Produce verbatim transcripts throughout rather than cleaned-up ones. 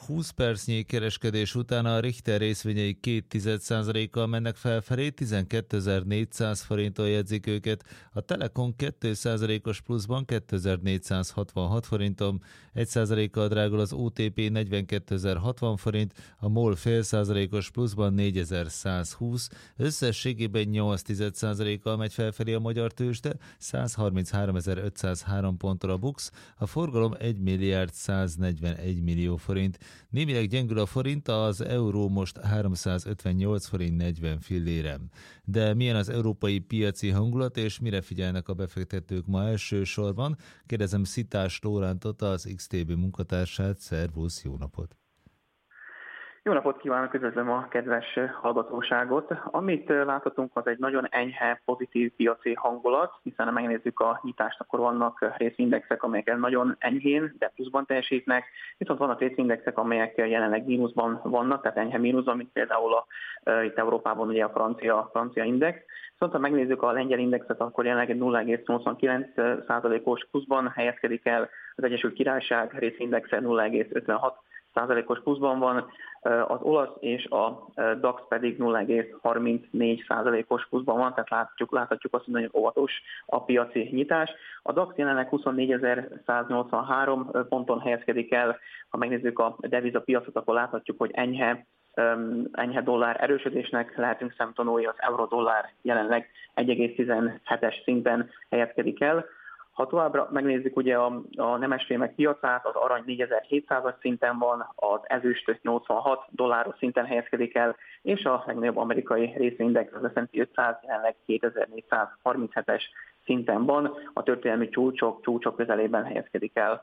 húsz percnyi kereskedés után a Richter részvényei két tized százalékkal mennek felfelé, tizenkétezer-négyszáz forinton jegyzik őket, a Telekom két százalékos pluszban kétezer-négyszázhatvanhat forinton, egy százalékkal drágul az o té pé negyvenkétezer-hatvan forint, a MOL fél százalékos pluszban négyezer-százhúsz, összességében nyolc tized százalékkal megy felfelé a magyar tőzsde, százharmincháromezer-ötszázhárom ponton a BUX, a forgalom egy milliárd száznegyvenegy millió forint. Némileg gyengül a forint, az euró most háromszázötvennyolc forint negyven fillérem. De milyen az európai piaci hangulat, és mire figyelnek a befektetők ma elsősorban? Kérdezem Szitás Lórántot, az iksz té bé munkatársát. Szervusz, jó napot! Jó napot kívánok, üdvözlöm a kedves hallgatóságot. Amit láthatunk, az egy nagyon enyhe, pozitív piaci hangulat, hiszen ha megnézzük a nyitást, akkor vannak részindexek, amelyek nagyon enyhén, de pluszban teljesítnek, viszont vannak részindexek, amelyek jelenleg mínuszban vannak, tehát enyhe mínuszban, mint például a, itt Európában ugye a francia, francia index. Viszont ha megnézzük a lengyel indexet, akkor jelenleg egy nulla egész nyolcvankilenc százalékos pluszban helyezkedik el, az Egyesült Királyság részindexe nulla egész ötvenhat százalékos pluszban van, az olasz és a DAX pedig nulla egész harmincnégy százalékos pluszban van, tehát láthatjuk, láthatjuk azt, hogy nagyon óvatos a piaci nyitás. A DAX jelenleg huszonnégyezer-száznyolcvanhárom ponton helyezkedik el, ha megnézzük a devizapiacot, akkor láthatjuk, hogy enyhe, enyhe dollár erősödésnek lehetünk szemtanúi, az euró-dollár jelenleg egy egész tizenhetes szinten helyezkedik el. Ha továbbra megnézzük ugye a, a nemesfémek piacát, az arany négyezer-hétszázas szinten van, az ezüst nyolcvanhat dolláros szinten helyezkedik el, és a legnagyobb amerikai részvényindex, az es and pé ötszáz jelenleg kétezer-négyszázharminchetes szinten van, a történelmi csúcsok, csúcsok közelében helyezkedik el.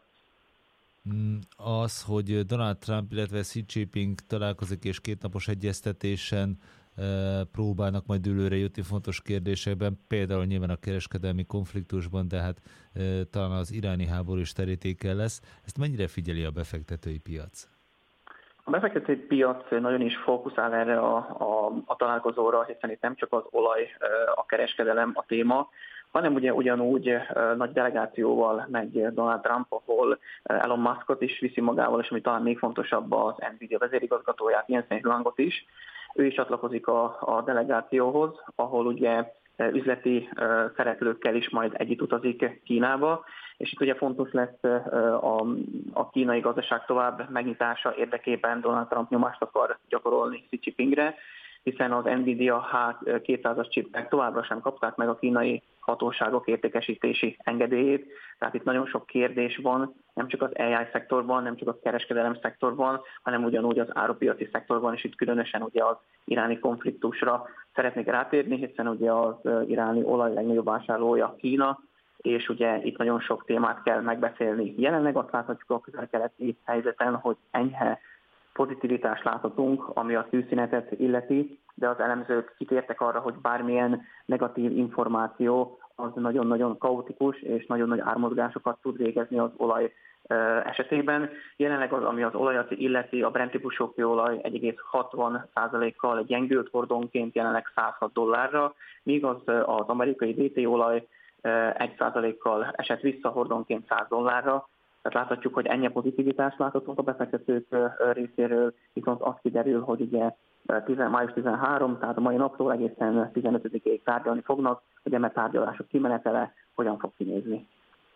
Az, hogy Donald Trump, illetve Xi Jinping találkozik és kétnapos egyeztetésen próbálnak majd dőlőre jutni fontos kérdésekben, például nyilván a kereskedelmi konfliktusban, de hát e, talán az iráni háború is terítéke lesz. Ezt mennyire figyeli a befektetői piac? A befektetői piac nagyon is fókuszál erre a, a, a találkozóra, hiszen itt nem csak az olaj, a kereskedelem a téma, hanem ugye ugyanúgy uh, nagy delegációval megy Donald Trump, ahol Elon Muskot is viszi magával, és ami talán még fontosabb, az Nvidia vezérigazgatóját, Jensen Huangot is. Ő is csatlakozik a, a delegációhoz, ahol ugye üzleti uh, szereplőkkel is majd együtt utazik Kínába, és itt ugye fontos lesz uh, a, a kínai gazdaság tovább megnyitása érdekében Donald Trump nyomást akar gyakorolni Xi Jinpingre, hiszen az Nvidia H kétszázas csipek továbbra sem kapták meg a kínai hatóságok értékesítési engedélyét. Tehát itt nagyon sok kérdés van, nem csak az á i szektorban, nem csak a kereskedelem szektorban, hanem ugyanúgy az árupiaci szektorban, és itt különösen ugye az iráni konfliktusra szeretnék rátérni, hiszen ugye az iráni olaj legnagyobb vásárlója Kína, és ugye itt nagyon sok témát kell megbeszélni. Jelenleg azt láthatjuk a közel-keleti helyzeten, hogy enyhe pozitivitást láthatunk, ami a tűzszünetet illeti, de az elemzők kitértek arra, hogy bármilyen negatív információ az nagyon-nagyon kaotikus és nagyon nagy ármozgásokat tud végezni az olaj esetében. Jelenleg az, ami az olajat illeti, a Brent típusú kőolaj egy egész hatvan százalékkal gyengült hordonként jelenleg százhat dollárra, míg az, az amerikai vé té olaj egy százalékkal esett vissza hordonként száz dollárra. Tehát láthatjuk, hogy ennyi pozitivitást láthatunk a befektetők részéről, viszont azt kiderül, hogy ugye május tizenharmadika, tehát a mai naptól egészen tizenötödikéig tárgyalni fognak, hogy eme tárgyalások kimenetele hogyan fog kinézni.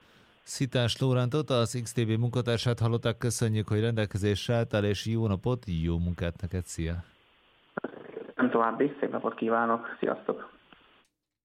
Szitás Lórántot, az iksz té bé munkatársát hallották, köszönjük, hogy rendelkezésre álltál, és jó napot, jó munkát neked, szia! Nem további, szép napot kívánok, sziasztok!